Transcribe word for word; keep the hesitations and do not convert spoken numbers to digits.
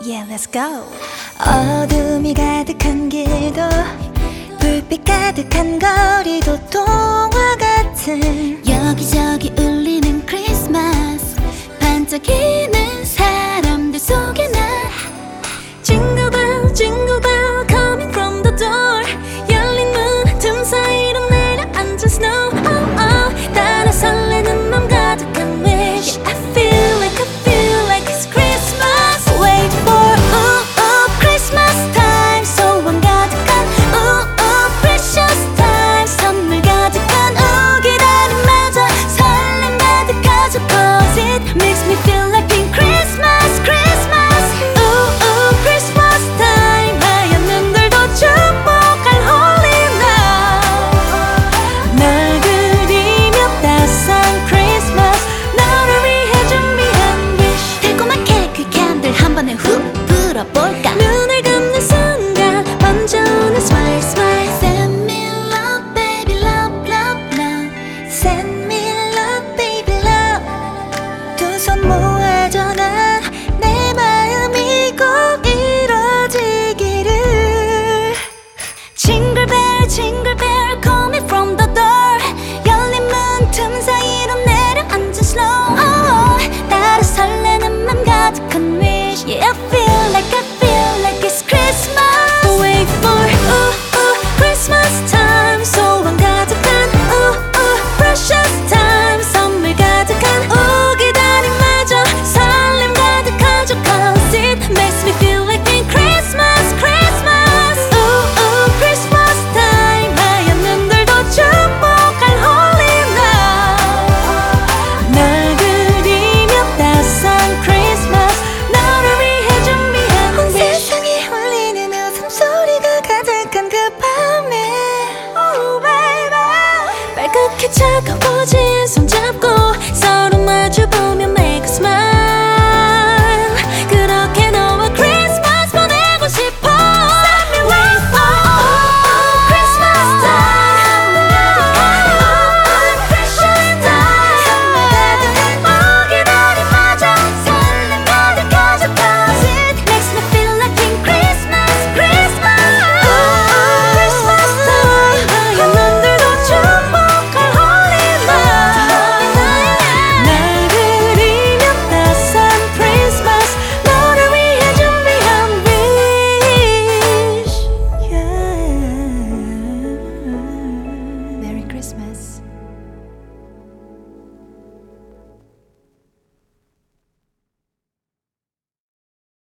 Yeah, let's go. 어둠이 가득한 길도 불빛 가득한 거리도 동화 같은 여기저기 울리는 크리스마스 반짝이는 사람들 속에 나 Jingle bell, jingle bell coming from the door 열린 문 틈 사이로 내려앉은 snow oh, oh. 따라 설레는 맘 가득한 wish I feel like I feel like it's Christmas Wait for ooh ooh Christmas time 소원 가득한 ooh ooh precious time 선물 가득한 ooh 기다림마저 설렘 가득하죠 Cause it makes me feel like in Christmas Christmas ooh ooh Christmas time 하얀 눈들도 축복할 holy night 널 그리며 따스한 Christmas 너를 위해 준비한 wish 달콤하게 그 캔들 한 번에 훅 불어볼까 눈을 감는 순간 먼저 오는 smile smile Send me love baby love love love Send me love baby love 두 손 모아줘 난 내 마음이 꼭 이뤄지기를 Jingle bell jingle bell coming from the door 열린 문 틈 사이로 내려앉은 snow oh, 따라 설레는 맘 가득한 wish Yeah I feel like I feel like it's Christmas Wait for ooh ooh Christmas time 소원 가득한 ooh ooh precious time 선물 가득한 ooh 기다림마저 설렘 가득하죠 Cause it makes me feel